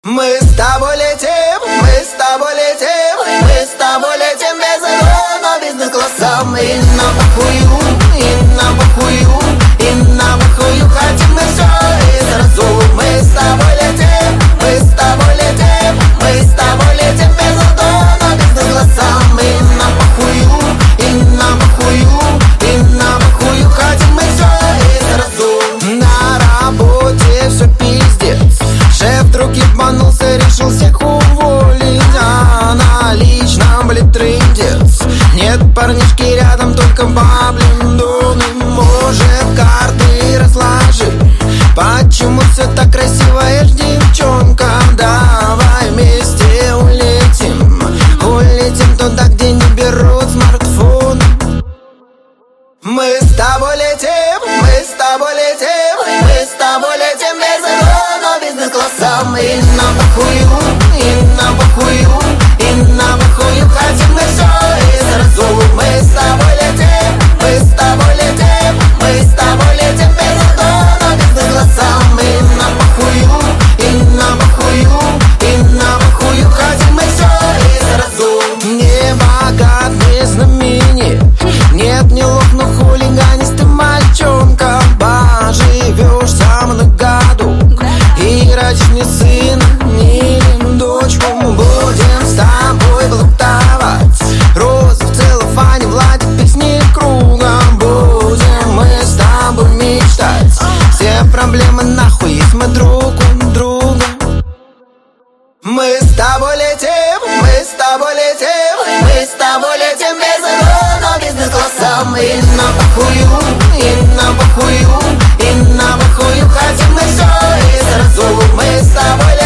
Мы с тобой летим, мы с тобой летим, мы с тобой летим без но бизнес-классом. И на похую, и на похую, и на похую хотим мы все и сразу. Мы с тобой летим, мы с тобой летим, мы с тобой летим без но бизнес-классом. И на похую, и на похую, и на похую хотим мы все и сразу. На работе все пиздец, шеф вдруг ебанулся, решил всех уволить. А на личном, блин, трындец. Нет парнишки рядом, только баблин думай. Может, карты разложи? Почему все так красиво, ешь, девчонка? Давай вместе улетим, улетим туда, где не берут смартфон. Мы с тобой летим, мы с тобой летим, мы с тобой летим без но бизнес-классом. И на похую, и на похую, и на похую хотим мы все и сразу. Мы с тобой летим, мы с тобой летим, мы с тобой летим без но бизнес-классом. И на похую, и на похую, и на похую хотим мы все и сразу. Не богат, не знаменит, нет, не лопну хулиганистый мальчонка. Поживешь со мной году и родишь мне сына или дочку. Будем с тобой блатовать розы в целлофане, владе песни кругом. Будем мы с тобой мечтать, все проблемы нахуй есть мы друг у друга. Мы с тобой летим, мы с тобой летим, мы с тобой летим без но бизнес-классом. И на похую, и на похую, и на похую хотим мы все и сразу. Мы с тобой